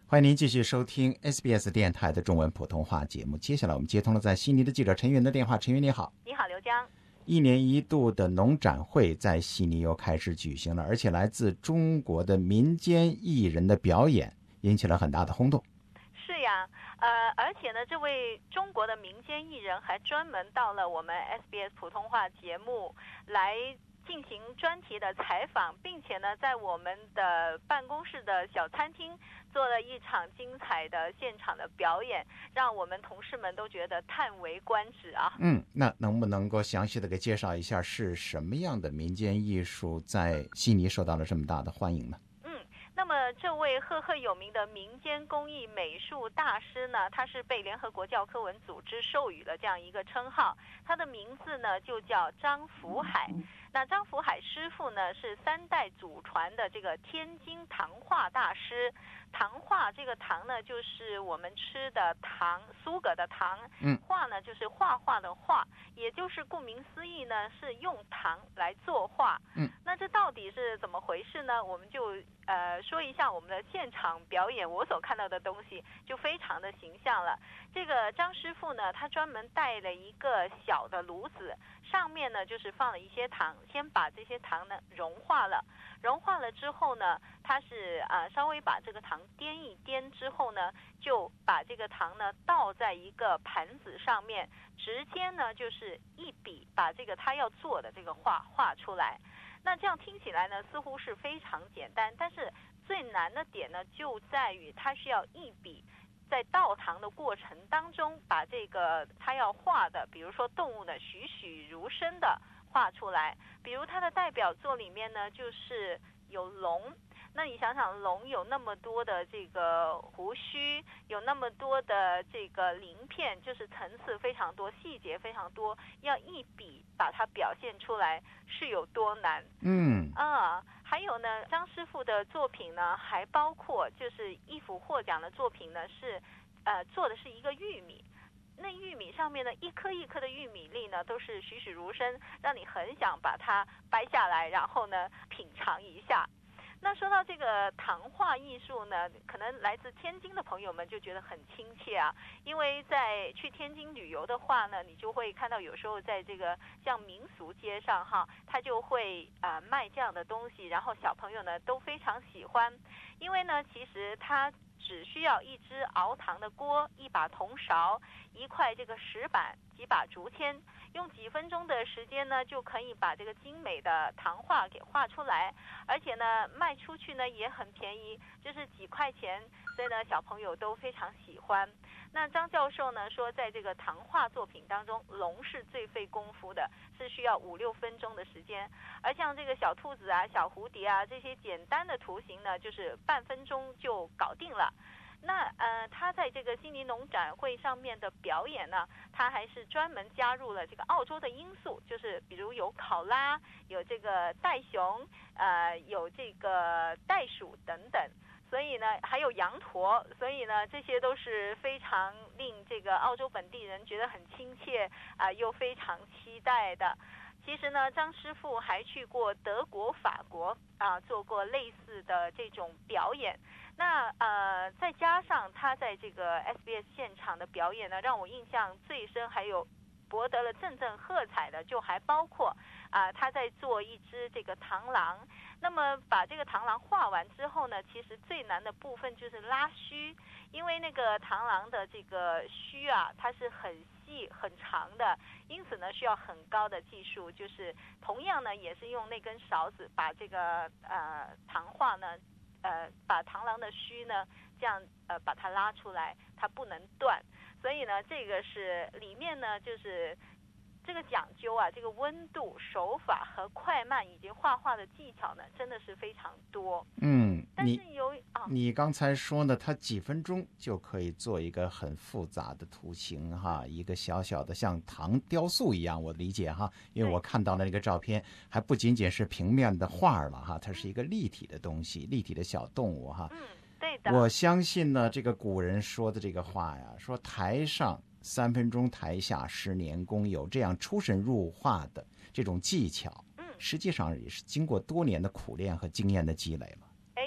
欢迎您继续收听 SBS 电台的中文普通话节目。接下来我们接通了在悉尼的记者陈云的电话。陈云你好。 你好，刘江。 一年一度的农展会在悉尼又开始举行了，而且来自中国的民间艺人的表演引起了很大的轰动。 是呀，而且呢，这位中国的民间艺人还专门到了我们 SBS 普通话节目来进行专题的采访，并且呢，在我们的办公室的小餐厅做了一场精彩的现场的表演，让我们同事们都觉得叹为观止啊。 那能不能够详细的给介绍一下是什么样的民间艺术在悉尼受到了这么大的欢迎呢？ 那么这位赫赫有名的民间工艺美术大师呢，他是被联合国教科文组织授予了这样一个称号，他的名字呢就叫张福海。那张福海师傅呢是3代祖传的这个天津糖画大师。糖画这个糖呢就是我们吃的糖，苏格的糖，画呢就是画画的画，也就是顾名思义呢是用糖来作画。那这到底是怎么回事呢？我们就说一下我们的现场表演，我所看到的东西就非常的形象了。这个张师傅呢，他专门带了一个小的炉子，上面呢就是放了一些糖，先把这些糖呢融化了之后呢，他是稍微把这个糖颠一颠之后呢，就把这个糖呢倒在一个盘子上面，直接呢就是一笔把这个他要做的这个画出来。那这样听起来呢似乎是非常简单，但是最难的点呢就在于他需要一笔在倒糖的过程当中把这个他要画的，比如说动物呢栩栩如生的画出来。比如他的代表作里面呢就是有龙，那你想想，龙有那么多的这个胡须，有那么多的这个鳞片，就是层次非常多，细节非常多，要一笔把它表现出来是有多难。还有呢，张师傅的作品呢还包括就是一幅获奖的作品呢是做的是一个玉米，那玉米上面呢一颗一颗的玉米粒呢都是栩栩如生，让你很想把它掰下来，然后呢品尝一下。那说到这个糖画艺术呢，可能来自天津的朋友们就觉得很亲切啊，因为在去天津旅游的话呢，你就会看到有时候在这个像民俗街上哈，他就会卖这样的东西，然后小朋友呢都非常喜欢，因为呢其实它只需要一只熬糖的锅，一把铜勺，一块这个石板，几把竹签，用几分钟的时间呢就可以把这个精美的糖画给画出来，而且呢卖出去呢也很便宜，就是几块钱，所以呢小朋友都非常喜欢。那张教授呢说，在这个糖画作品当中，龙是最费功夫的，是需要5-6分钟的时间，而像这个小兔子啊、小蝴蝶啊这些简单的图形呢，就是半分钟就搞定了。那他在这个悉尼农展会上面的表演呢，他还是专门加入了这个澳洲的因素，就是比如有考拉，有这个袋熊，有这个袋鼠等等，所以呢还有羊驼，所以呢这些都是非常令这个澳洲本地人觉得很亲切又非常期待的。其实呢，张师傅还去过德国、法国做过类似的这种表演。那再加上他在这个 SBS 现场的表演呢，让我印象最深，还有博得了阵阵喝彩的，就还包括他在做一只这个螳螂。那么把这个螳螂画完之后呢，其实最难的部分就是拉须，因为那个螳螂的这个须它是很细很长的，因此呢需要很高的技术，就是同样呢也是用那根勺子把这个糖画呢把螳螂的须呢这样把它拉出来，它不能断，所以呢这个是里面呢就是这个讲究这个温度、手法和快慢以及画画的技巧呢真的是非常多。但是你刚才说呢，它几分钟就可以做一个很复杂的图形哈，一个小小的像糖雕塑一样，我理解哈，因为我看到了那个照片，还不仅仅是平面的画了哈，它是一个立体的东西，立体的小动物哈。 对的。 我相信呢，这个古人说的这个话呀，说台上3分钟，台下10年功，有这样出神入化的这种技巧，实际上也是经过多年的苦练和经验的积累了。 你说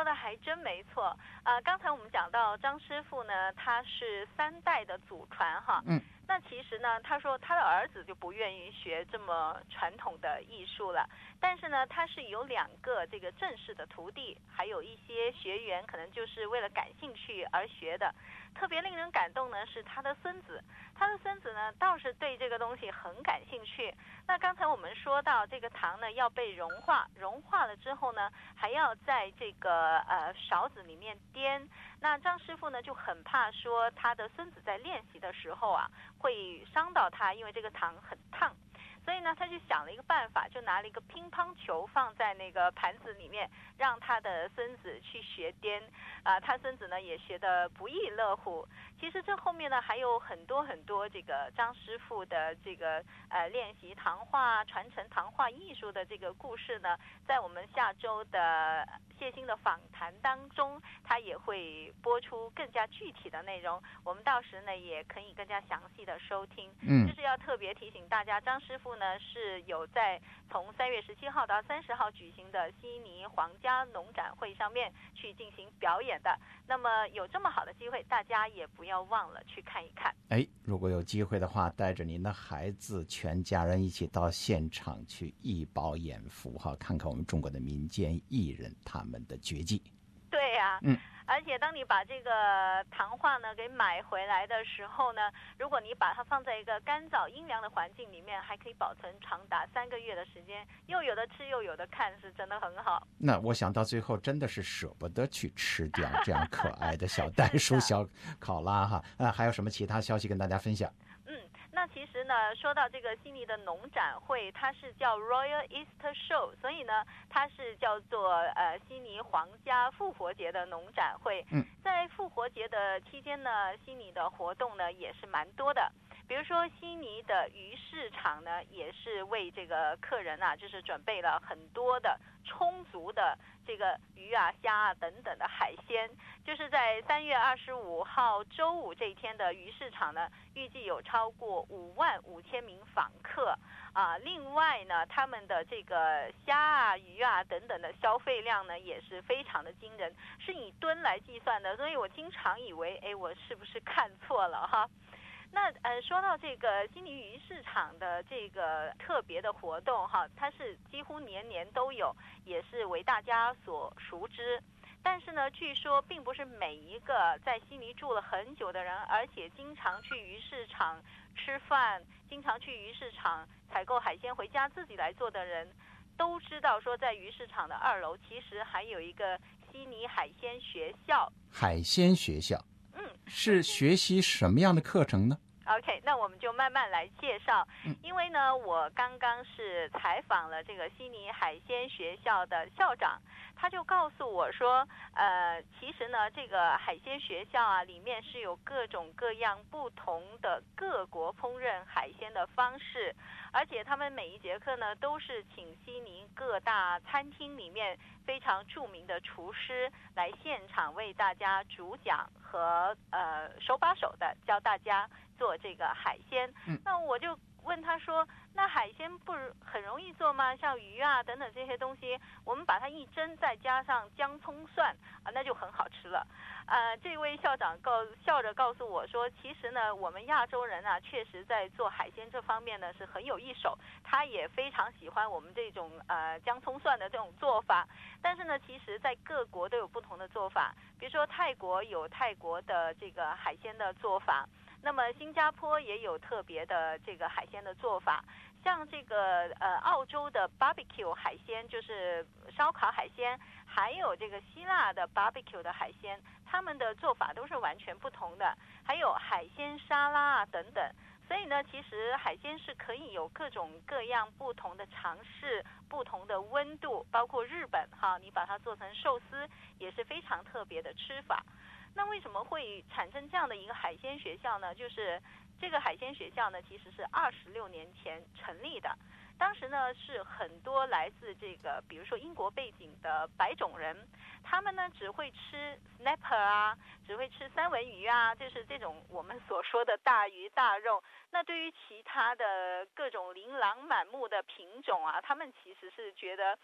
的还真没错。刚才我们讲到张师傅呢，他是3代的祖传哈。那其实呢，他说他的儿子就不愿意学这么传统的艺术了，但是呢，他是有2个这个正式的徒弟，还有一些学员可能就是为了感兴趣而学的。特别令人感动呢是他的孙子，呢倒是对这个东西很感兴趣。那刚才我们说到这个糖呢要被融化了之后呢，还要在这个勺子里面颠。那张师傅呢就很怕说他的孙子在练习的时候啊会伤到他，因为这个糖很烫。所以呢，他就想了一个办法，就拿了一个乒乓球放在那个盘子里面，让他的孙子去学颠。他孙子呢也学得不亦乐乎。其实这后面呢还有很多这个张师傅的这个练习糖画、传承糖画艺术的这个故事呢，在我们下周的谢欣的访谈当中，他也会播出更加具体的内容。我们到时呢也可以更加详细的收听。就是要特别提醒大家，张师傅呢是有在从3月17号到30号举行的悉尼皇家农展会上面去进行表演的。那么有这么好的机会，大家也不要忘了去看一看。 如果有机会的话，带着您的孩子全家人一起到现场去一饱眼福哈，看看我们中国的民间艺人他们的绝技。 对呀，而且当你把这个糖画呢给买回来的时候呢，如果你把它放在一个干燥阴凉的环境里面，还可以保存长达3个月的时间，又有的吃又有的看，是真的很好。那我想到最后真的是舍不得去吃掉这样可爱的小袋鼠小考拉哈。还有什么其他消息跟大家分享？ 那其实呢，说到这个悉尼的农展会，它是叫 Royal Easter Show， 所以呢，它是叫做悉尼皇家复活节的农展会。在复活节的期间呢，悉尼的活动呢也是蛮多的。比如说悉尼的鱼市场呢，也是为这个客人啊，就是准备了很多的充足的这个鱼啊、虾啊等等的海鲜。就是在3月25号周五这一天的鱼市场呢，预计有超过55000名访客啊。另外呢，他们的这个虾啊、鱼啊等等的消费量呢，也是非常的惊人，是以吨来计算的。所以我经常以为，我是不是看错了哈？那说到这个悉尼鱼市场的这个特别的活动哈，它是几乎年年都有，也是为大家所熟知。但是呢，据说并不是每一个在悉尼住了很久的人，而且经常去鱼市场吃饭，经常去鱼市场采购海鲜回家自己来做的人，都知道说在鱼市场的2楼其实还有一个悉尼海鲜学校。海鲜学校，是学习什么样的课程呢？OK， 那我们就慢慢来介绍。因为呢，我刚刚是采访了这个悉尼海鲜学校的校长，他就告诉我说，其实呢，这个海鲜学校啊，里面是有各种各样不同的各国烹饪海鲜的方式，而且他们每一节课呢，都是请悉尼各大餐厅里面非常著名的厨师来现场为大家主讲和手把手的教大家做这个海鲜。那我就问他说，那海鲜不很容易做吗？像鱼啊等等这些东西，我们把它一蒸，再加上姜葱蒜啊，那就很好吃了。这位校长笑着告诉我说，其实呢，我们亚洲人啊，确实在做海鲜这方面呢是很有一手，他也非常喜欢我们这种姜葱蒜的这种做法。但是呢，其实在各国都有不同的做法，比如说泰国有泰国的这个海鲜的做法。那么新加坡也有特别的这个海鲜的做法，像这个澳洲的 barbecue 海鲜，就是烧烤海鲜，还有这个希腊的 barbecue 的海鲜，他们的做法都是完全不同的，还有海鲜沙拉啊等等。所以呢，其实海鲜是可以有各种各样不同的尝试，不同的温度，包括日本哈，你把它做成寿司也是非常特别的吃法。那为什么会产生这样的一个海鲜学校呢？就是这个海鲜学校呢，其实是26年前成立的。当时呢，是很多来自这个，比如说英国背景的白种人，他们呢只会吃 snapper 啊，只会吃三文鱼啊，就是这种我们所说的大鱼大肉。那对于其他的各种琳琅满目的品种啊，他们其实是觉得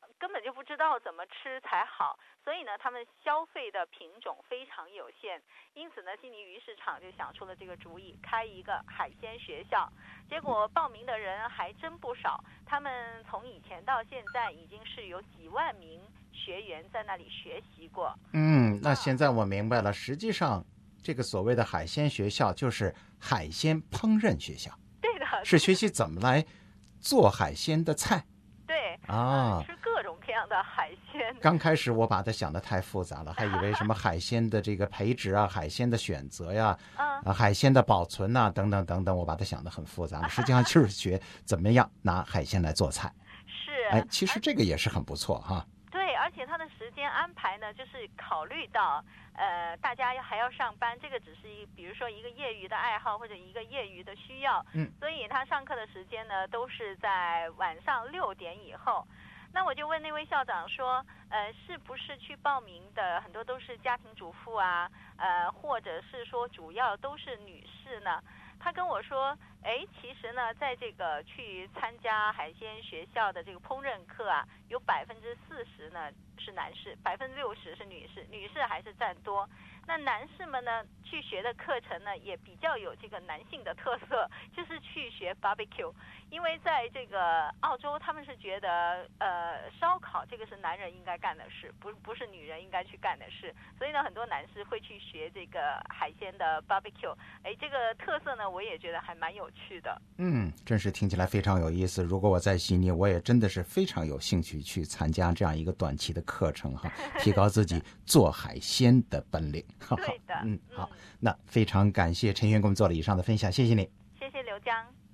根本就不知道怎么吃才好，所以呢，他们消费的品种非常有限。因此呢，悉尼鱼市场就想出了这个主意，开一个海鲜学校。结果报名的人还真不少，他们从以前到现在已经是有几万名学员在那里学习过。 那现在我明白了，实际上这个所谓的海鲜学校就是海鲜烹饪学校。 对的， 是学习怎么来做海鲜的菜。 对吃各种各样的海鲜。 刚开始我把它想得太复杂了，还以为什么海鲜的这个培植啊，海鲜的选择呀，海鲜的保存啊，等等等等，我把它想得很复杂了。实际上就是学怎么样拿海鲜来做菜。 是， 其实这个也是很不错哈。 对，而且它的时间安排呢，就是考虑到大家还要上班，这个只是比如说一个业余的爱好或者一个业余的需要，所以他上课的时间呢都是在晚上6点以后。那我就问那位校长说，是不是去报名的很多都是家庭主妇啊，或者是说主要都是女士呢？他跟我说，其实呢，在这个去参加海鲜学校的这个烹饪课啊，有40%呢是男士，60%是女士，女士还是占多。那男士们呢，去学的课程呢，也比较有这个男性的特色，就是去学 barbecue。因为在这个澳洲，他们是觉得，烧烤这个是男人应该干的事，不是女人应该去干的事。所以呢，很多男士会去学这个海鲜的 barbecue。这个特色呢，我也觉得还蛮有趣的。 真是听起来非常有意思。如果我在悉尼，我也真的是非常有兴趣去参加这样一个短期的课程哈，提高自己做海鲜的本领。 对的， 好，那非常感谢陈璇给我们做了以上的分享，谢谢你， 谢谢刘江。